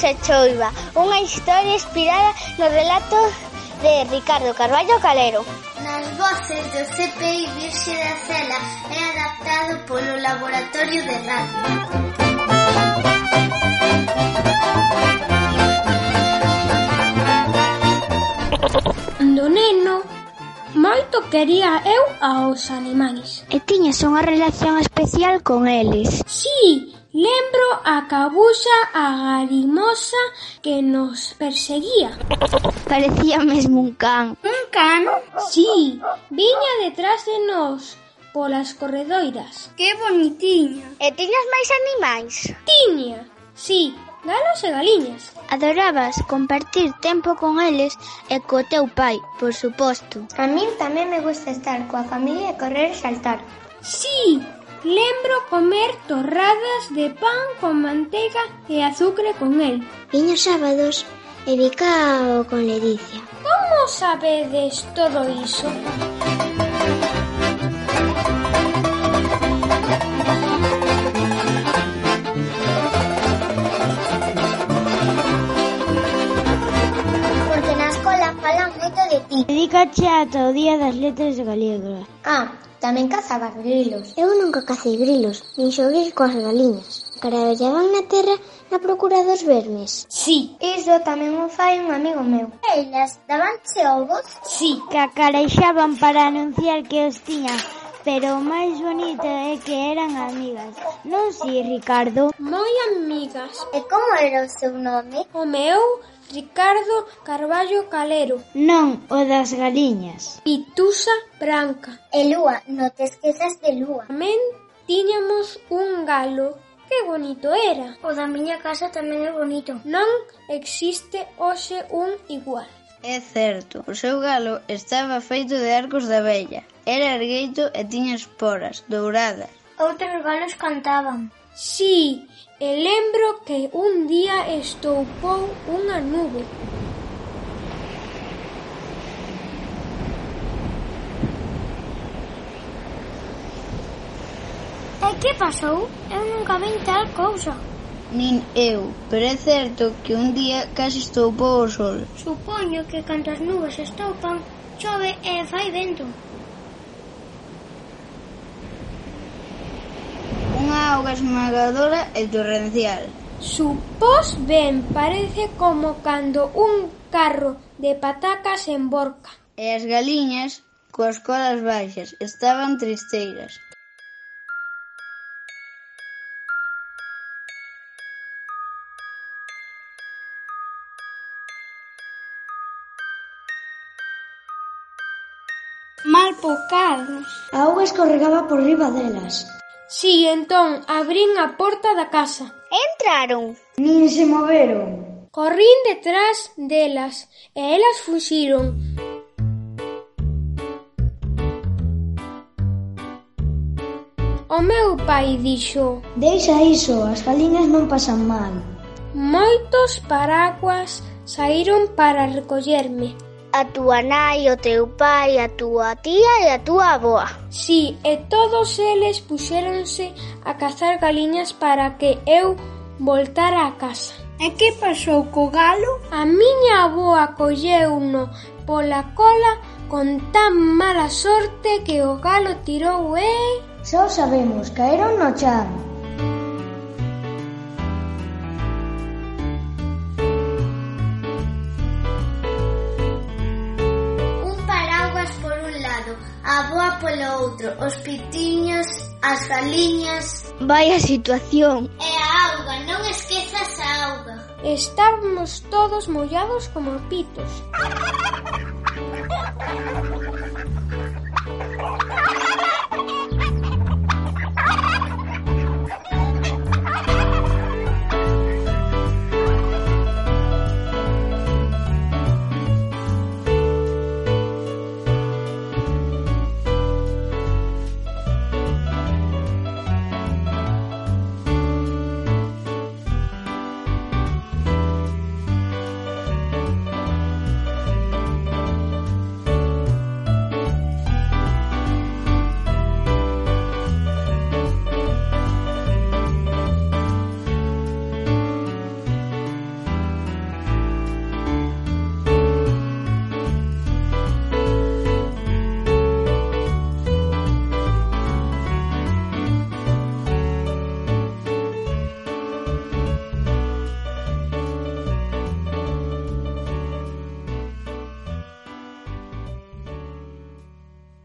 de choiva, unha historia inspirada no relato de Ricardo Carballo Calero. Nas voces do CPI Virxe da Cela é adaptado polo Laboratorio de Radio. Do neno, moito quería eu aos animais. E tiñas unha relación especial con eles. Sí, lembro a cabuxa agarimosa que nos perseguía. Parecía mesmo un can. Un can? Sí, viña detrás de nós polas corredoiras. Que bonitiña. E tiñas máis animais? Tiña, sí, galos e galiñas. Adorabas compartir tempo con eles e co teu pai, por suposto. A min tamén me gusta estar coa familia e correr e saltar. Sí, lembro comer torradas de pan con manteiga e azucre con el. Viños sábados e bicao con ledicia. Como sabedes todo iso? Porque na escola falan moito de ti. Dedícache ata o Día das Letras galegas. Tamén cazabas grilos. Eu nunca cacei grilos, nin xoguei coas galiñas. Carabellaban na terra na procura dos vermes. Sí, Iso tamén o fai un amigo meu. Elas dabanche ovos? sí. Cacarexaban para anunciar que os tiñan, pero o máis bonito é que eran amigas. Non si, Ricardo? Moi amigas. E como era o seu nome? O meu, Ricardo Carballo Calero. Non, o das galiñas. Pitusa branca. E Lúa, non te esquezas de Lúa. Tamén tiñamos un galo. Que bonito era. O da miña casa tamén é bonito. Non existe hoxe un igual. É certo, o seu galo estaba feito de arcos de abella. Era ergueito e tiña esporas douradas. Outros galos cantaban. Sí, e lembro que un día estoupou unha nube. E que pasou? Eu nunca vin tal cousa. Nin eu, pero é certo que un día casi estoupou o sol. Supoño que cando as nubes estoupan, chove e fai vento. Unha auga esmagadora e torrencial. Supós ben, parece como cando un carro de patacas emborca. E as galiñas, coas colas baixas, estaban tristeiras. Mal pocadas. A auga escorregaba por riba delas. Si, entón, abrín a porta da casa. Entraron. Nin se moveron. Corrín detrás delas e elas fuxiron. O meu pai dixo: Deixa iso, as galiñas non pasan mal. moitos paraguas saíron para recollerme. A túa nai, o teu pai, a túa tía e a túa avoa. Si, e todos eles puxéronse a cazar galiñas para que eu voltara a casa. E que pasou co galo? A miña avoa colleuno pola cola con tan mala sorte que o galo tirou e... Xa o sabemos, caeron no chan. Un paraguas por un lado, a avoa polo outro, os pitiños, as galiñas... Vaya situación. E a auga, non esquezas a auga. Estábamos todos mollados como pitos.